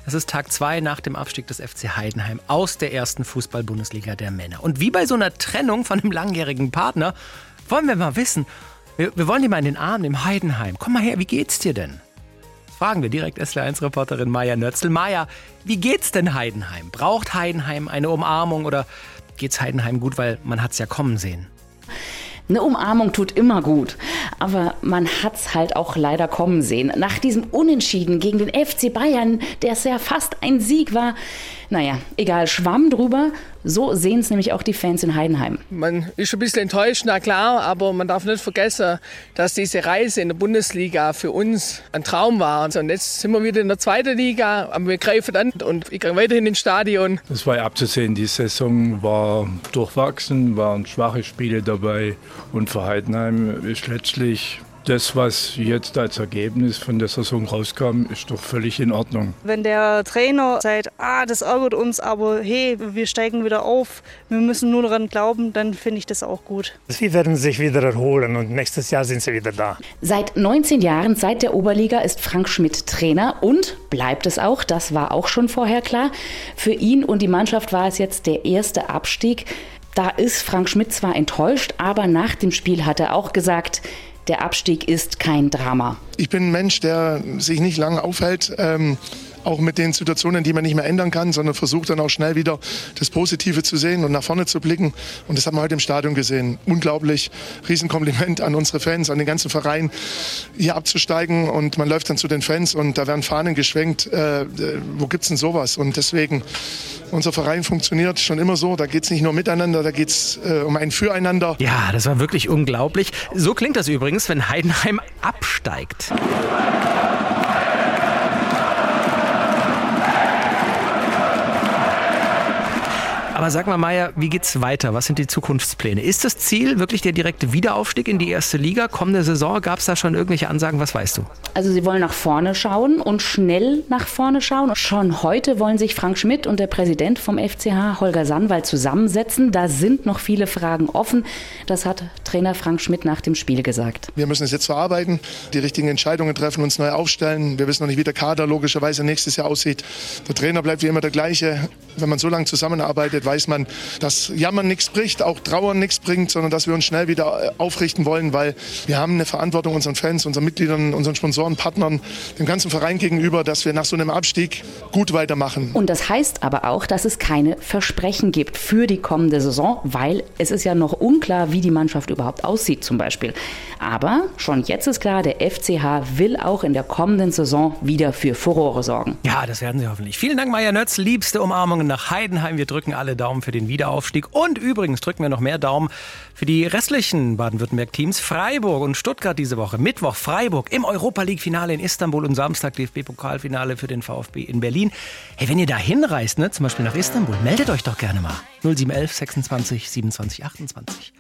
Das ist Tag 2 nach dem Abstieg des FC Heidenheim aus der ersten Fußball-Bundesliga der Männer. Und wie bei so einer Trennung von einem langjährigen Partner, wollen wir mal wissen, wir wollen dir mal in den Arm nehmen, Heidenheim. Komm mal her, wie geht's dir denn? Fragen wir direkt SWR1-Reporterin Maja Nötzl. Maja, wie geht's denn Heidenheim? Braucht Heidenheim eine Umarmung oder geht's Heidenheim gut, weil man hat's ja kommen sehen? Eine Umarmung tut immer gut, aber man hat's halt auch leider kommen sehen. Nach diesem Unentschieden gegen den FC Bayern, der es ja fast ein Sieg war, naja, egal, Schwamm drüber. So sehen es nämlich auch die Fans in Heidenheim. Man ist ein bisschen enttäuscht, na klar, aber man darf nicht vergessen, dass diese Reise in der Bundesliga für uns ein Traum war. Und jetzt sind wir wieder in der zweiten Liga, aber wir greifen an und ich gehe weiterhin ins Stadion. Das war ja abzusehen, die Saison war durchwachsen, waren schwache Spiele dabei und für Heidenheim ist letztlich das, was jetzt als Ergebnis von der Saison rauskam, ist doch völlig in Ordnung. Wenn der Trainer sagt, das ärgert uns, aber hey, wir steigen wieder auf, wir müssen nur daran glauben, dann finde ich das auch gut. Sie werden sich wieder erholen und nächstes Jahr sind sie wieder da. Seit 19 Jahren, seit der Oberliga, ist Frank Schmidt Trainer und bleibt es auch, das war auch schon vorher klar. Für ihn und die Mannschaft war es jetzt der erste Abstieg. Da ist Frank Schmidt zwar enttäuscht, aber nach dem Spiel hat er auch gesagt, der Abstieg ist kein Drama. Ich bin ein Mensch, der sich nicht lange aufhält, auch mit den Situationen, die man nicht mehr ändern kann, sondern versucht dann auch schnell wieder das Positive zu sehen und nach vorne zu blicken. Und das haben wir heute im Stadion gesehen. Unglaublich, Riesenkompliment an unsere Fans, an den ganzen Verein, hier abzusteigen. Und man läuft dann zu den Fans und da werden Fahnen geschwenkt. Wo gibt's denn sowas? Und deswegen, unser Verein funktioniert schon immer so. Da geht's nicht nur miteinander, da geht's um ein Füreinander. Ja, das war wirklich unglaublich. So klingt das übrigens, wenn Heidenheim absteigt. Aber sag mal, Maja, wie geht's weiter? Was sind die Zukunftspläne? Ist das Ziel wirklich der direkte Wiederaufstieg in die erste Liga? Kommende Saison, gab es da schon irgendwelche Ansagen? Was weißt du? Also sie wollen nach vorne schauen und schnell nach vorne schauen. Schon heute wollen sich Frank Schmidt und der Präsident vom FCH, Holger Sandwall, zusammensetzen. Da sind noch viele Fragen offen. Das hat Trainer Frank Schmidt nach dem Spiel gesagt. Wir müssen es jetzt verarbeiten, die richtigen Entscheidungen treffen, uns neu aufstellen. Wir wissen noch nicht, wie der Kader logischerweise nächstes Jahr aussieht. Der Trainer bleibt wie immer der gleiche. Wenn man so lange zusammenarbeitet, weiß man, dass Jammern nichts bringt, auch Trauern nichts bringt, sondern dass wir uns schnell wieder aufrichten wollen, weil wir haben eine Verantwortung unseren Fans, unseren Mitgliedern, unseren Sponsoren, Partnern, dem ganzen Verein gegenüber, dass wir nach so einem Abstieg gut weitermachen. Und das heißt aber auch, dass es keine Versprechen gibt für die kommende Saison, weil es ist ja noch unklar, wie die Mannschaft überhaupt aussieht zum Beispiel. Aber schon jetzt ist klar, der FCH will auch in der kommenden Saison wieder für Furore sorgen. Ja, das werden sie hoffentlich. Vielen Dank, Maja Nötzl. Liebste Umarmungen nach Heidenheim. Wir drücken alle Daumen für den Wiederaufstieg. Und übrigens drücken wir noch mehr Daumen für die restlichen Baden-Württemberg-Teams. Freiburg und Stuttgart diese Woche. Mittwoch Freiburg im Europa-League-Finale in Istanbul und Samstag DFB-Pokalfinale für den VfB in Berlin. Hey, wenn ihr da hinreist, zum Beispiel nach Istanbul, meldet euch doch gerne mal. 0711 26 27 28.